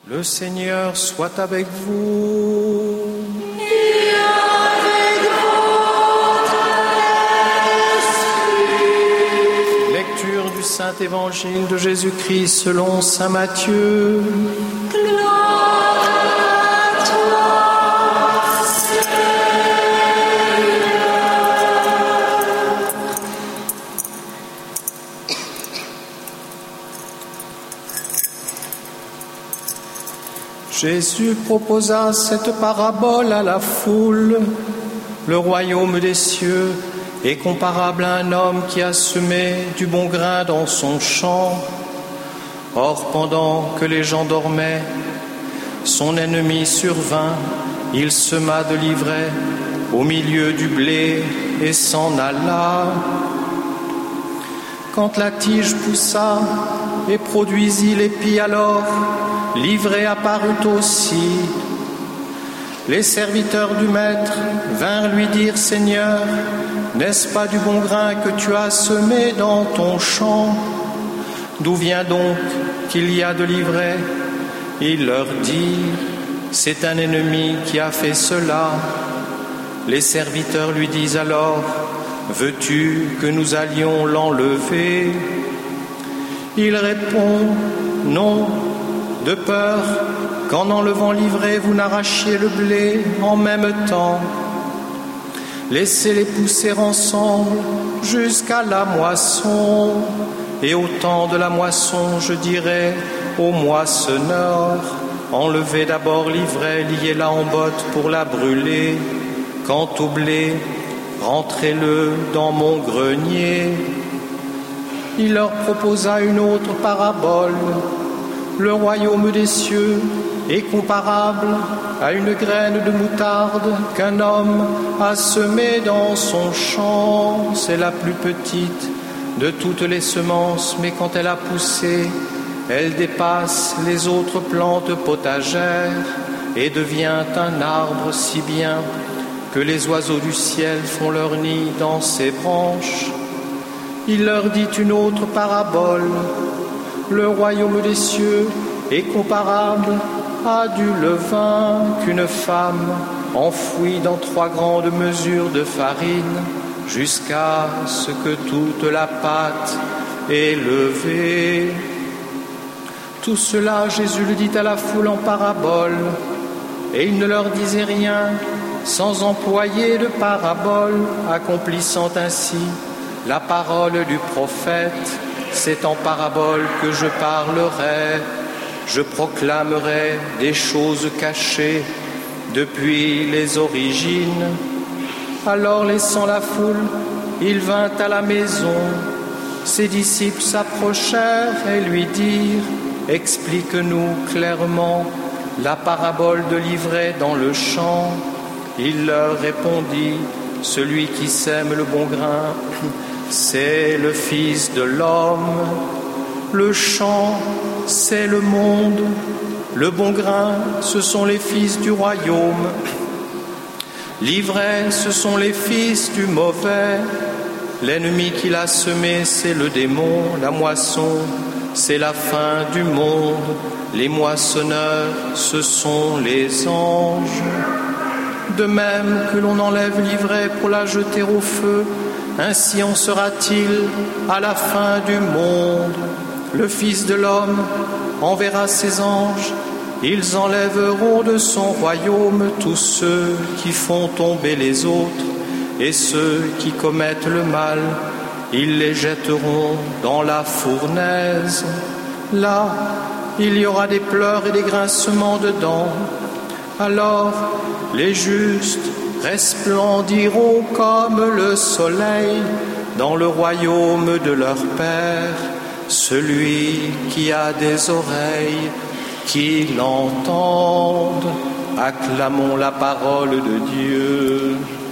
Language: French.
Le Seigneur soit avec vous. Et avec votre esprit. Lecture du Saint Évangile de Jésus-Christ selon saint Matthieu. Gloire à toi, Seigneur. Jésus proposa cette parabole à la foule. Le royaume des cieux est comparable à un homme qui a semé du bon grain dans son champ. Or, pendant que les gens dormaient, son ennemi survint, il sema de l'ivraie au milieu du blé et s'en alla. Quand la tige poussa et produisit l'épi, alors l'ivraie apparut aussi. Les serviteurs du maître vinrent lui dire: Seigneur, n'est-ce pas du bon grain que tu as semé dans ton champ? D'où vient donc qu'il y a de l'ivraie? Il leur dit: c'est un ennemi qui a fait cela. Les serviteurs lui disent alors: veux-tu que nous allions l'enlever? Il répond: non, de peur qu'en enlevant l'ivraie, vous n'arrachiez le blé en même temps. Laissez-les pousser ensemble jusqu'à la moisson. Et au temps de la moisson, je dirai aux moissonneurs: enlevez d'abord l'ivraie, liez-la en botte pour la brûler. Quant au blé, rentrez-le dans mon grenier. Il leur proposa une autre parabole. Le royaume des cieux est comparable à une graine de moutarde qu'un homme a semée dans son champ. C'est la plus petite de toutes les semences, mais quand elle a poussé, elle dépasse les autres plantes potagères et devient un arbre si bien que les oiseaux du ciel font leur nid dans ses branches. Il leur dit une autre parabole. Le royaume des cieux est comparable à du levain qu'une femme enfouit dans 3 grandes mesures de farine jusqu'à ce que toute la pâte est levée. Tout cela, Jésus le dit à la foule en parabole, et il ne leur disait rien sans employer de parabole, accomplissant ainsi la parole du prophète: c'est en parabole que je parlerai, je proclamerai des choses cachées depuis les origines. Alors, laissant la foule, il vint à la maison. Ses disciples s'approchèrent et lui dirent: explique-nous clairement la parabole de l'ivraie dans le champ. Il leur répondit: celui qui sème le bon grain, c'est le Fils de l'homme. Le champ, c'est le monde. Le bon grain, ce sont les fils du royaume. L'ivraie, ce sont les fils du mauvais. L'ennemi qui l'a semé, c'est le démon. La moisson, c'est la fin du monde. Les moissonneurs, ce sont les anges. De même que l'on enlève l'ivraie pour la jeter au feu, ainsi en sera-t-il à la fin du monde. Le Fils de l'homme enverra ses anges. Ils enlèveront de son royaume tous ceux qui font tomber les autres, et ceux qui commettent le mal, ils les jetteront dans la fournaise. Là, il y aura des pleurs et des grincements de dents. Alors, les justes resplendiront comme le soleil dans le royaume de leur Père. Celui qui a des oreilles, qu'il l'entende. Acclamons la parole de Dieu.